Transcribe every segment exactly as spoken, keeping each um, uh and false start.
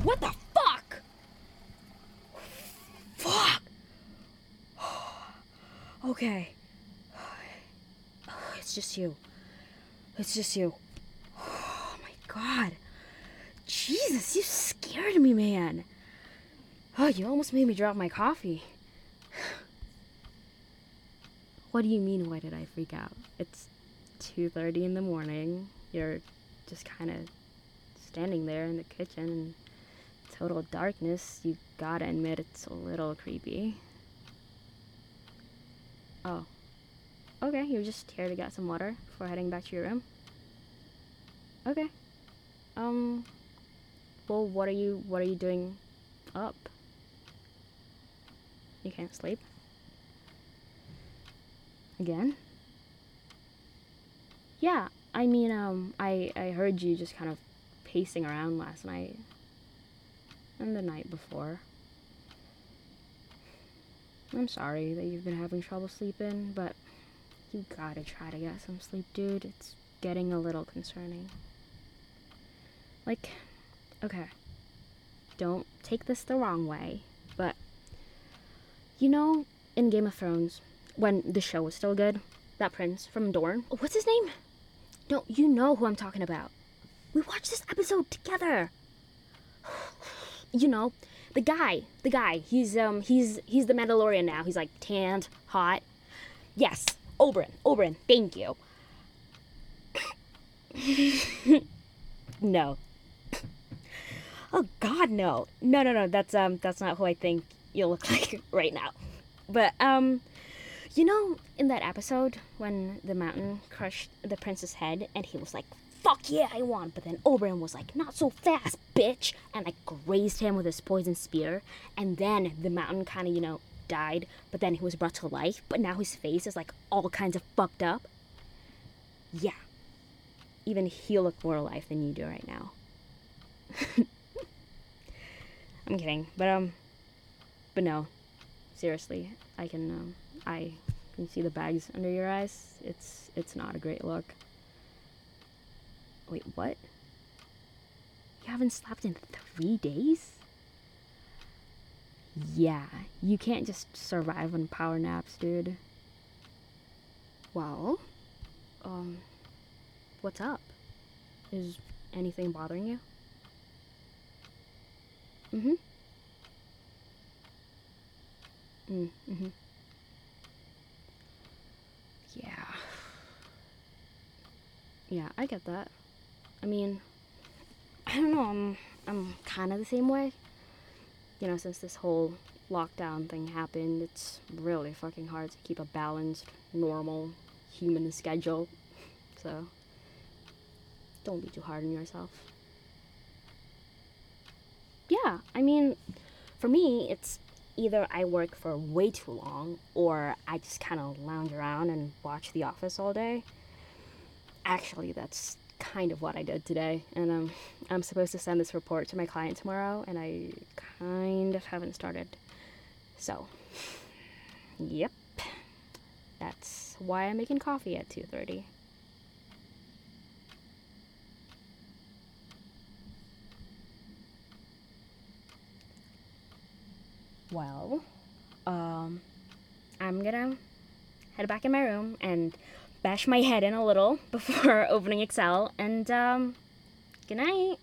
What the fuck? Fuck. Okay. It's just you. It's just you. Oh my god. Jesus, you scared me, man. Oh, you almost made me drop my coffee. What do you mean, why did I freak out? It's two thirty in the morning. You're just kind of standing there in the kitchen in total darkness. You gotta admit it's a little creepy. Oh. Okay, you're just here to get some water before heading back to your room? Okay. Um, well, what are you, what are you doing up? You can't sleep? Again? Yeah, I mean, um, I, I heard you just kind of pacing around last night. And the night before. I'm sorry that you've been having trouble sleeping, but you gotta try to get some sleep, dude. It's getting a little concerning. Like, okay, don't take this the wrong way, but you know, in Game of Thrones, when the show was still good, that prince from Dorne, what's his name? No, you know who I'm talking about. We watched this episode together. You know, the guy, the guy, he's, um, he's, he's the Mandalorian now. He's like tanned, hot. Yes, Oberyn, Oberyn, thank you. No. Oh God, no. No, no, no, that's, um, that's not who I think you look like right now. But, um, you know, in that episode when the mountain crushed the prince's head and he was like, fuck yeah, I won. But then Oberyn was like, not so fast, bitch. And like grazed him with his poison spear. And then the mountain kind of, you know, died. But then he was brought to life. But now his face is like all kinds of fucked up. Yeah. Even he'll look more alive than you do right now. I'm kidding. But, um, but no. Seriously. I can, um, I can see the bags under your eyes. It's, it's not a great look. Wait, what? You haven't slept in three days? Yeah, you can't just survive on power naps, dude. Well, um, what's up? Is anything bothering you? Mm-hmm. Mm, mm-hmm. Yeah. Yeah, I get that. I mean, I don't know, I'm, I'm kind of the same way. You know, since this whole lockdown thing happened, it's really fucking hard to keep a balanced, normal, human schedule. So, don't be too hard on yourself. Yeah, I mean, for me, it's either I work for way too long, or I just kind of lounge around and watch The Office all day. Actually, that's kind of what I did today, and um, I'm supposed to send this report to my client tomorrow, and I kind of haven't started. So, yep, that's why I'm making coffee at two thirty. Well, um, I'm gonna head back in my room and bash my head in a little before opening Excel, and, um, good night.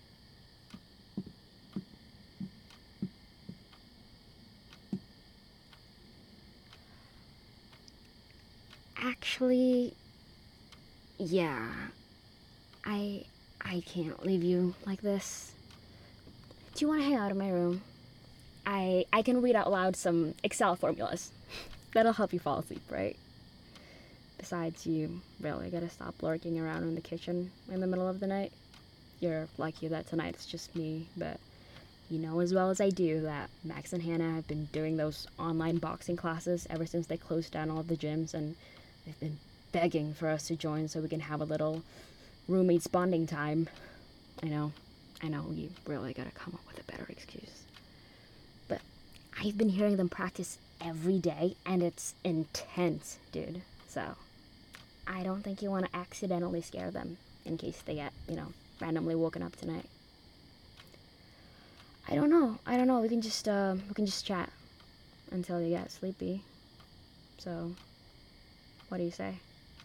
Actually, yeah, I, I can't leave you like this. Do you want to hang out in my room? I, I can read out loud some Excel formulas. That'll help you fall asleep, right? Besides, you really gotta stop lurking around in the kitchen in the middle of the night. You're lucky that tonight it's just me, but you know as well as I do that Max and Hannah have been doing those online boxing classes ever since they closed down all of the gyms, and they've been begging for us to join so we can have a little roommates bonding time. I know, I know, you really gotta come up with a better excuse. But I've been hearing them practice every day, and it's intense, dude. So, I don't think you want to accidentally scare them in case they get, you know, randomly woken up tonight. I don't know. I don't know. We can just uh, we can just chat until you get sleepy. So, what do you say?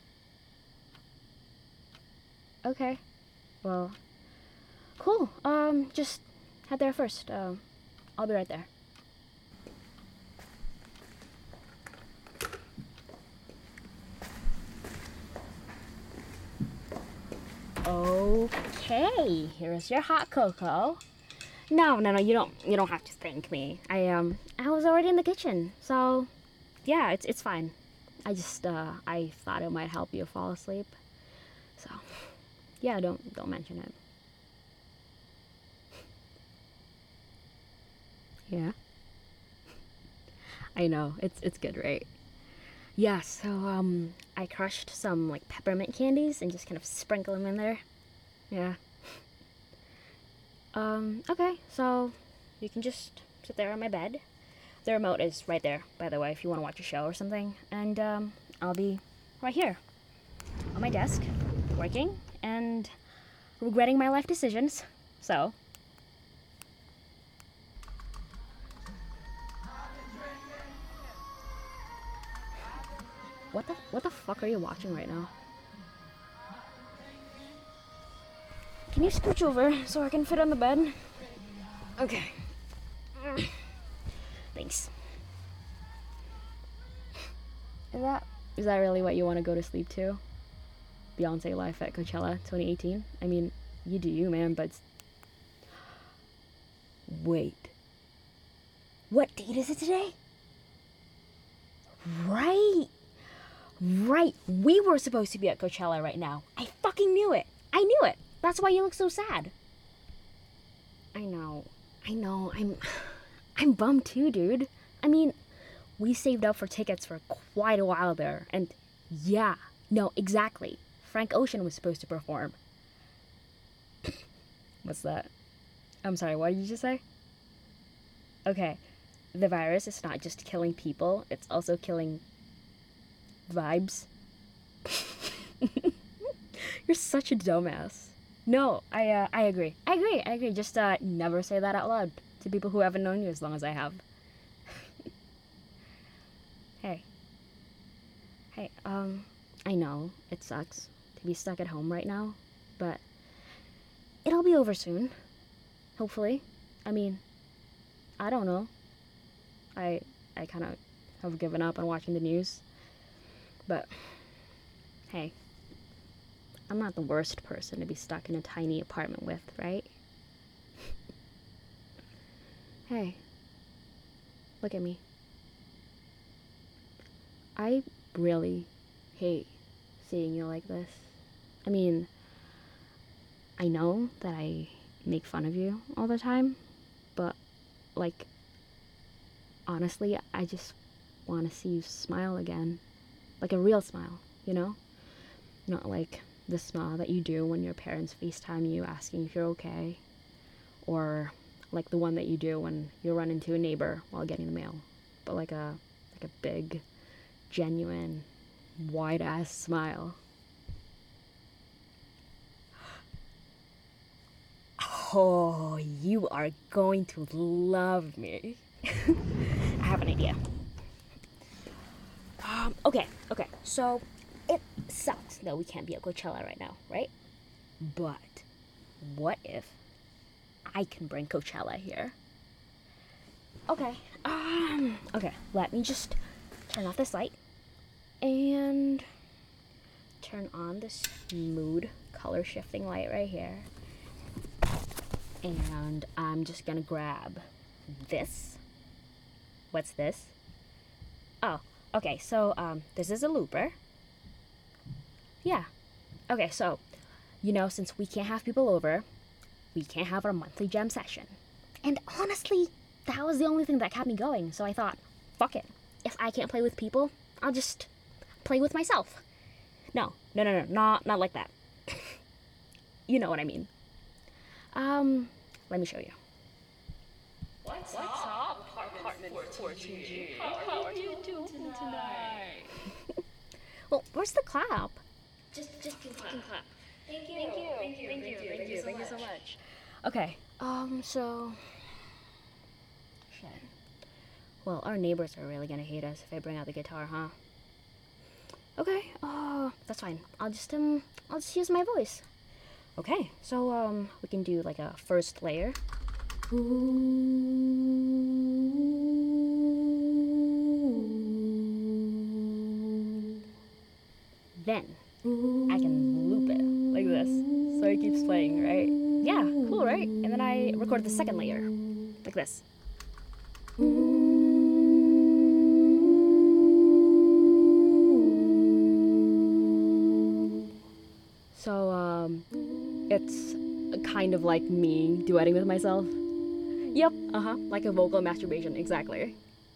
Okay. Well, cool. Um, just head there first. Um, I'll be right there. Okay, here's your hot cocoa. No, no, no, you don't you don't have to thank me. I um I was already in the kitchen. So, yeah, it's it's fine. I just uh I thought it might help you fall asleep. So, yeah, don't don't mention it. Yeah. I know. It's it's good, right? Yeah, so um I crushed some like peppermint candies and just kind of sprinkle them in there. Yeah. Um okay, so you can just sit there on my bed. The remote is right there, by the way, if you want to watch a show or something. And um I'll be right here on my desk working and regretting my life decisions. So, what the what the fuck are you watching right now? Can you scooch over so I can fit on the bed? Okay. Thanks. Is that is that really what you want to go to sleep to? Beyonce live at Coachella twenty eighteen? I mean, you do you, man, but wait. What date is it today? Right. Right. We were supposed to be at Coachella right now. I fucking knew it. I knew it. That's why you look so sad. I know. I know. I'm I'm bummed too, dude. I mean, we saved up for tickets for quite a while there, and yeah, no, exactly. Frank Ocean was supposed to perform. What's that? I'm sorry, what did you just say? Okay, the virus is not just killing people, it's also killing vibes. You're such a dumbass. No, I uh, I agree. I agree. I agree. Just uh, never say that out loud to people who haven't known you as long as I have. Hey. Hey, um, I know it sucks to be stuck at home right now, but it'll be over soon. Hopefully. I mean, I don't know. I I kind of have given up on watching the news. But hey, I'm not the worst person to be stuck in a tiny apartment with, right? Hey, look at me. I really hate seeing you like this. I mean, I know that I make fun of you all the time, but, like, honestly, I just want to see you smile again. Like a real smile, you know? Not like the smile that you do when your parents FaceTime you asking if you're okay, or like the one that you do when you run into a neighbor while getting the mail, but like a like a big, genuine, wide-ass smile. Oh, you are going to love me. I have an idea. Um, okay, okay, so it sucks that we can't be at Coachella right now, right? But what if I can bring Coachella here? Okay, um, okay, let me just turn off this light and turn on this mood color shifting light right here. And I'm just gonna grab this. What's this? Oh, okay, so um, this is a looper. Yeah. Okay, so, you know, since we can't have people over, we can't have our monthly jam session. And honestly, that was the only thing that kept me going, so I thought, fuck it. If I can't play with people, I'll just play with myself. No, no, no, no, not, not like that. You know what I mean. Um, let me show you. What's, What's up, apartment fourteen G? How are you doing tonight? Well, where's the clap? Just, just can clap. clap. Thank you. Thank you. Thank you. Thank you. Thank you. Thank you so much. Okay. Um. So, Well, our neighbors are really gonna hate us if I bring out the guitar, huh? Okay, uh, that's fine. I'll just, um, I'll just use my voice. Okay, so, um, we can do like a first layer. Then, I can loop it like this, so it keeps playing, right? Yeah, cool, right? And then I record the second layer, like this. So, um, it's kind of like me duetting with myself. Yep, uh-huh, like a vocal masturbation, exactly.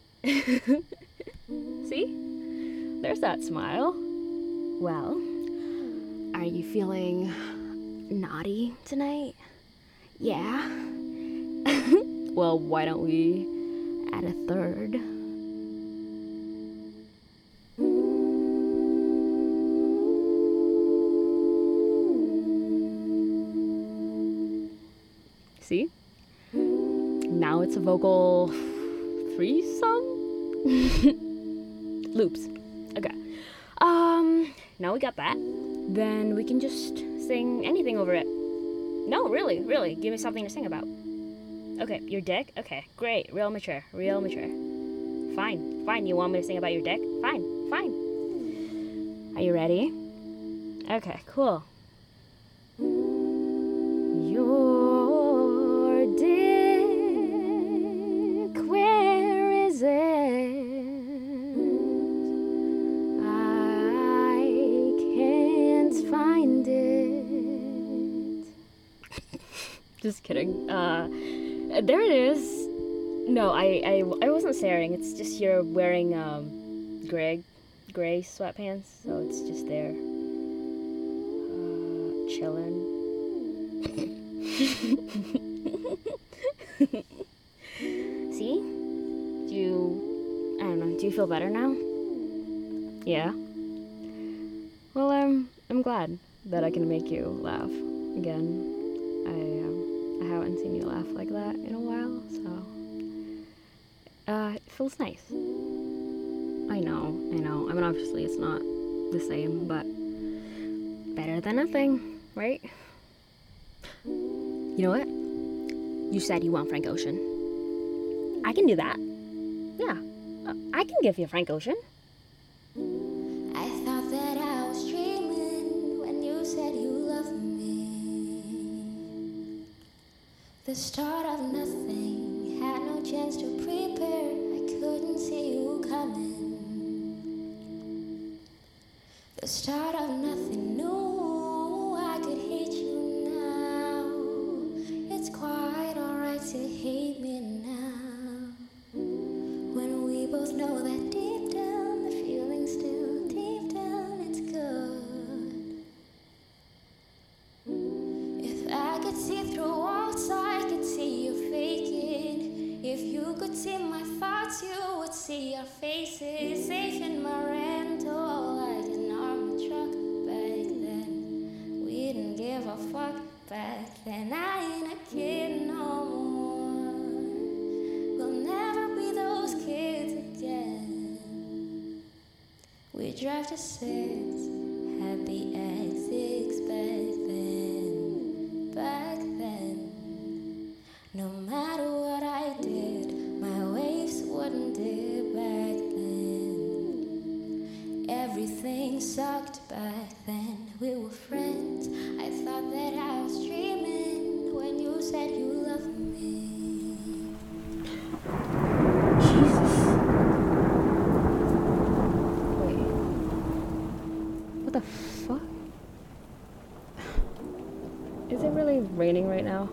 See? There's that smile. Well, are you feeling naughty tonight? Yeah? Well, why don't we add a third? See? Now it's a vocal threesome? Loops. Okay. Um, now we got that. Then we can just sing anything over it. No, really, really. Give me something to sing about. Okay, your dick? Okay, great. Real mature. Real mature. Fine. Fine. You want me to sing about your dick? Fine. Fine. Are you ready? Okay, cool. Your dick, where is it? I can't find it. Just kidding. Uh, there it is. No, I, I, I wasn't staring. It's just you're wearing um, gray, gray sweatpants, so it's just there, uh, chilling. See? Do you, I don't know, do you feel better now? Yeah? Well, I'm, I'm glad that I can make you laugh again. I, um, I haven't seen you laugh like that in a while, so, uh, it feels nice. I know, I know, I mean, obviously it's not the same, but better than nothing, right? You know what? You said you want Frank Ocean. I can do that. Yeah, uh, I can give you Frank Ocean. I thought that I was dreaming when you said you loved me. The start of nothing, had no chance to prepare. I couldn't see you coming. The start of nothing new, I could hate you now. It's quite alright to hate me now, when we both know that deep down the feeling's still deep down, it's good. If I could see through walls, I could see you faking. If you could see my thoughts, you would see our faces. Safe in my rental, like an armored truck back then. We didn't give a fuck back then. I ain't a kid no more. We'll never be those kids again. We drive to six, had the exits back then. Back then, no matter what I did, my waves wouldn't dip back then. Everything sucked back then. We were friends. I thought that I was dreaming when you said you loved me. Jesus. Wait. What the fuck? Is it really raining right now?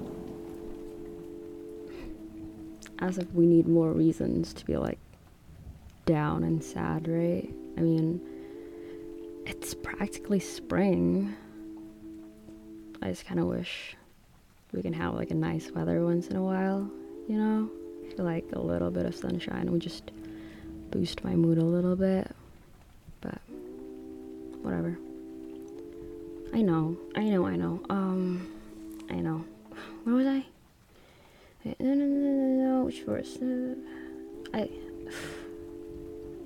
As if we need more reasons to be like down and sad, right? I mean, it's practically spring. I just kind of wish we can have like a nice weather once in a while, you know? I feel like a little bit of sunshine would just boost my mood a little bit, but whatever. I know, I know, I know, um, I know. Where was I? Wait, no, no, no, no, no, which verse? Uh, I,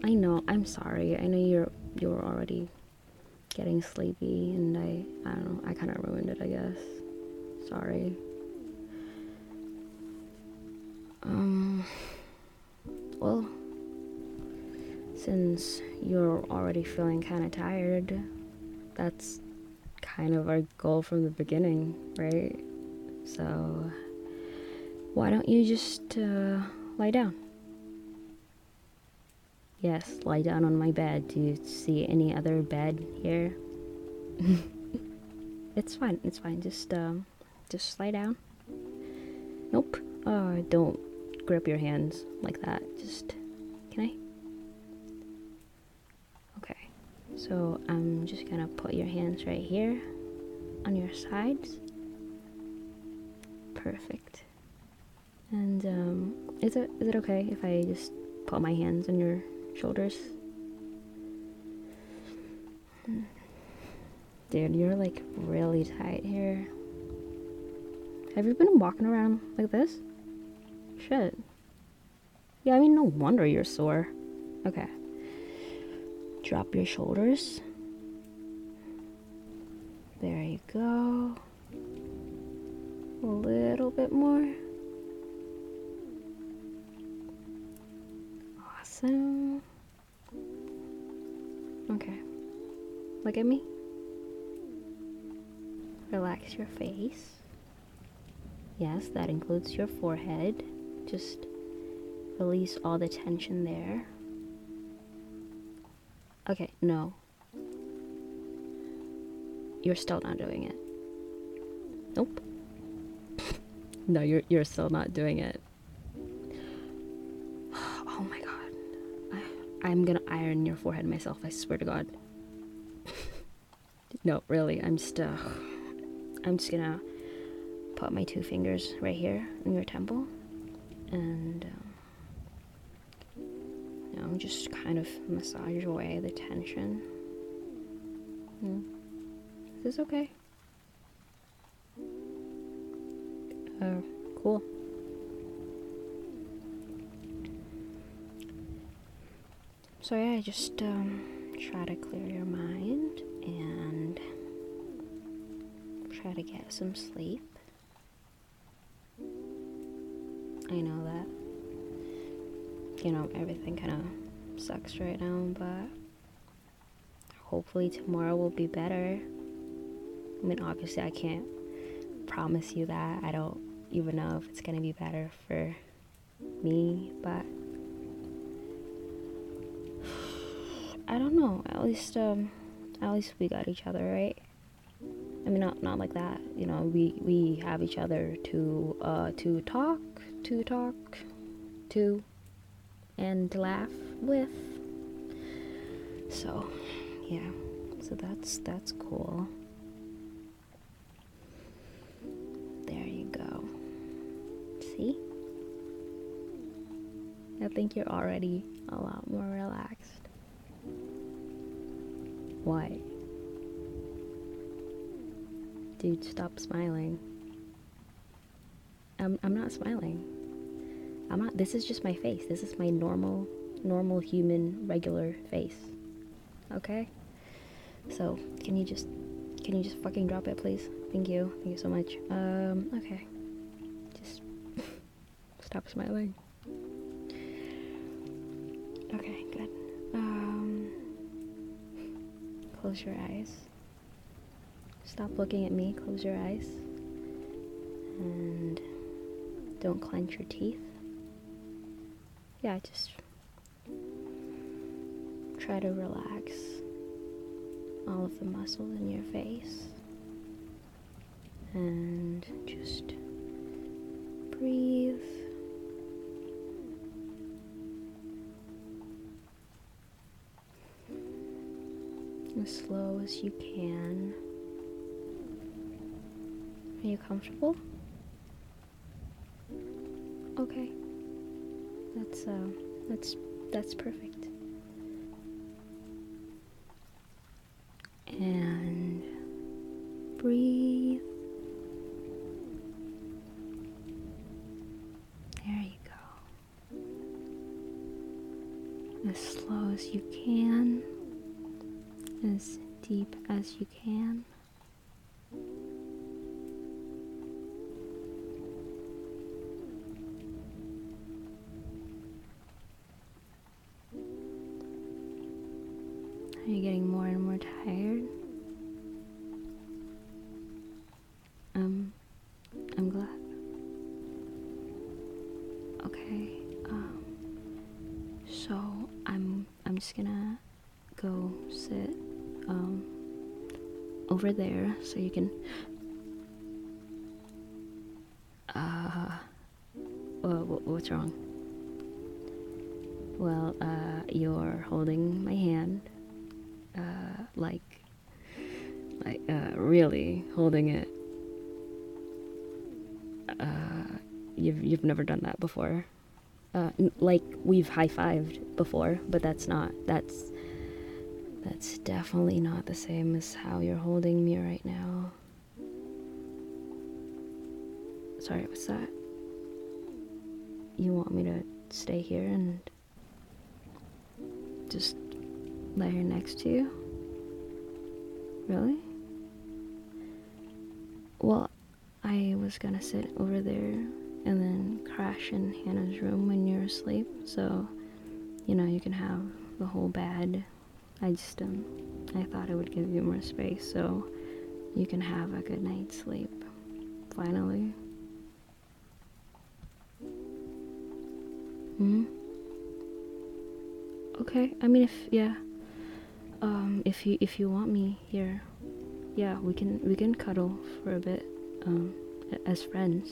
I know, I'm sorry. I know you're you're already getting sleepy, and I I don't know, I kind of ruined it, I guess. Sorry. Um well, since you're already feeling kind of tired, that's kind of our goal from the beginning, right? So why don't you just uh, lie down? Yes, lie down on my bed. Do you see any other bed here? It's fine, it's fine. Just, um, just lie down. Nope. Uh, don't grip your hands like that. Just, can I? Okay. So I'm just gonna put your hands right here on your sides. Perfect. And, um, is it, is it okay if I just put my hands on your shoulders? Dude, you're like really tight here. Have you been walking around like this? Shit. Yeah, I mean, no wonder you're sore. Okay. Drop your shoulders. There you go. A little bit more. Awesome. Okay. Look at me. Relax your face. Yes, that includes your forehead. Just release all the tension there. Okay, no. You're still not doing it. Nope. No, you're you're still not doing it. Oh my god. I, I'm gonna iron your forehead myself, I swear to god. No, really, I'm just uh, I'm just gonna put my two fingers right here in your temple, and um, you know, just kind of massage away the tension. Hmm. Is this okay? Oh, cool. So yeah, just um, try to clear your mind and try to get some sleep. I know that, you know, everything kind of sucks right now, but hopefully tomorrow will be better. I mean, obviously I can't promise you that. I don't even know if it's gonna be better for me, but I don't know. At least, um, at least we got each other, right? I mean, not not like that. You know, we we have each other to uh to talk, to talk, to, and to laugh with. So, yeah. So that's that's cool. There you go. See? I think you're already a lot more relaxed. Why? Dude, stop smiling. I'm I'm not smiling. I'm not. This is just my face. This is my normal, normal human, regular face. Okay? So, can you just, can you just fucking drop it, please? Thank you. Thank you so much. Um, okay. Just stop smiling. Okay, good. Um, close your eyes. Stop looking at me. Close your eyes. And don't clench your teeth. Yeah, just try to relax all of the muscles in your face. And just breathe. As slow as you can. Are you comfortable? Okay. That's uh that's that's perfect. And breathe. There you go. as slow as you can, as deep as you can. Are you getting more and more tired? Um, I'm glad. Okay, um, so I'm, I'm just gonna go sit, um, over there so you can, uh, well, what's wrong? Well, uh, you're holding my hand, uh, like, like, uh, really holding it. Uh, you've, you've never done that before. Uh, n- like, we've high-fived before, but that's not, that's, that's definitely not the same as how you're holding me right now. Sorry, what's that? You want me to stay here and just lay here next to you? Really? Well, I was gonna sit over there and then crash in Hannah's room when you're asleep, so, you know, you can have the whole bed. I just, um, I thought it would give you more space, so you can have a good night's sleep, finally. Hmm? Okay, I mean, if, yeah, um, if you, if you want me here, yeah, we can, we can cuddle for a bit, um, as friends.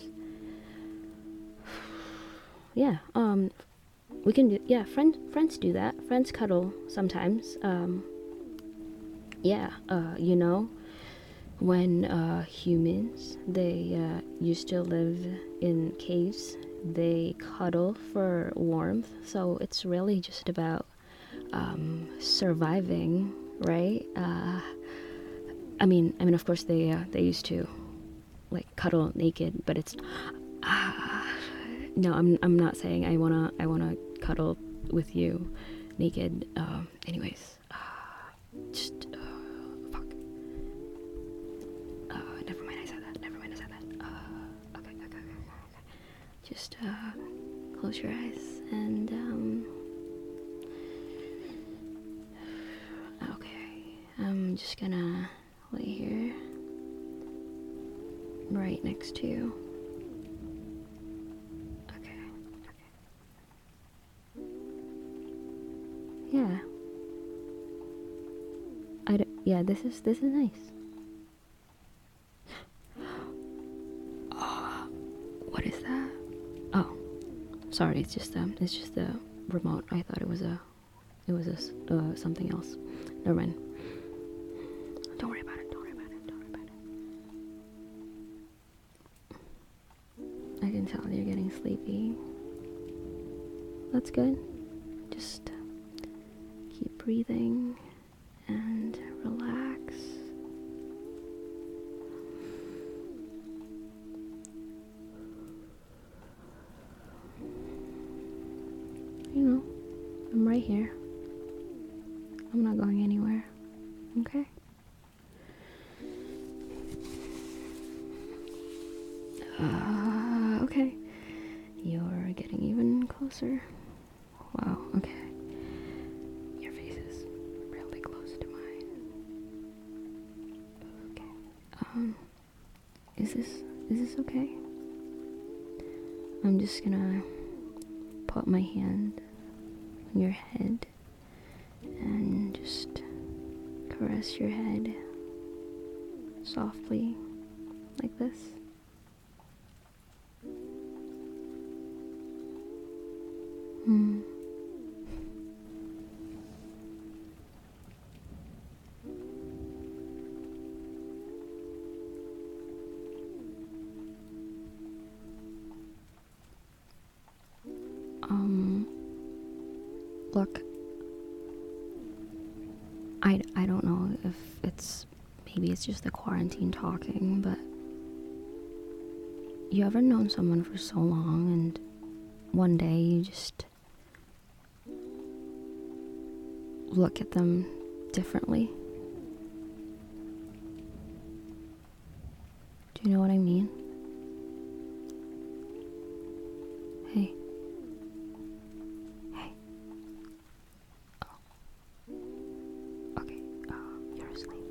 Yeah, um, we can do, yeah, friends, friends do that. Friends cuddle sometimes. Um, yeah, uh, you know, when, uh, humans, they, uh, used to live in caves, they cuddle for warmth, so it's really just about, um, surviving, right? Uh, I mean, I mean, of course they, uh, they used to, like, cuddle naked, but it's, uh, no, I'm, I'm not saying I wanna, I wanna cuddle with you naked. Um, anyways, uh, just, uh, fuck. Uh, never mind, I said that, never mind, I said that. Uh, okay, okay, okay, okay. Just, uh, close your eyes and, um, okay, I'm just gonna lay here right next to you. Okay, okay. Yeah. I d- yeah, this is, this is nice. Oh, what is that? Oh, sorry, it's just, um, it's just the remote. I thought it was a, it was a, s- uh, something else. Never mind. Don't worry about it, don't worry about it, don't worry about it. I can tell you're getting sleepy. That's good. Just keep breathing and relax. You know, I'm right here. I'm not going anywhere. Okay? Uh, okay. You're getting even closer. Wow, okay. Your face is really close to mine. Okay. Um, is this, is this okay? I'm just gonna put my hand on your head and just caress your head softly, like this. Hmm. Um, look, I, I don't know if it's, maybe it's just the quarantine talking, but you ever known someone for so long and one day you just, look at them differently. Do you know what I mean? Hey. Hey. Oh. Okay. Uh, you're asleep.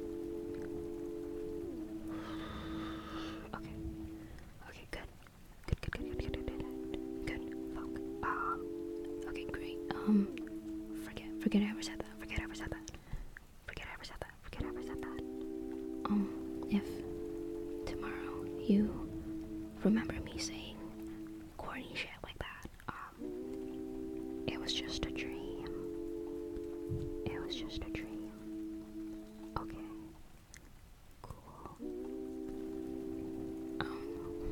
Okay. Okay, good. Good, good, good, good, good, good, good. Good. Fuck. Um. Okay, great. Um. Forget. Forget I ever said that. Forget I ever said that. Forget I ever said that. Forget I ever said that. Um. If tomorrow you remember me saying corny shit like that, um, it was just a dream. It was just a dream. Okay. Cool. Um,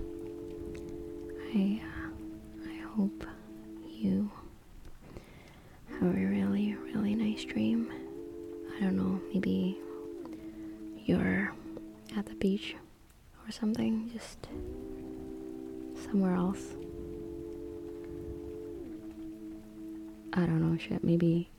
I, uh, I hope you have a really, really nice dream. I don't know, maybe you're at the beach or something, just somewhere else. I don't know, shit, maybe,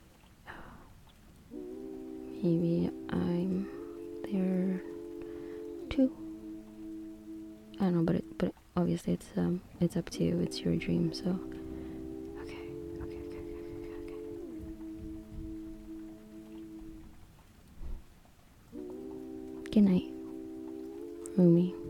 maybe I'm there too. I don't know, but it, but obviously it's um it's up to you. It's your dream, so okay, okay, okay, okay, okay, okay. Good night, Rumi.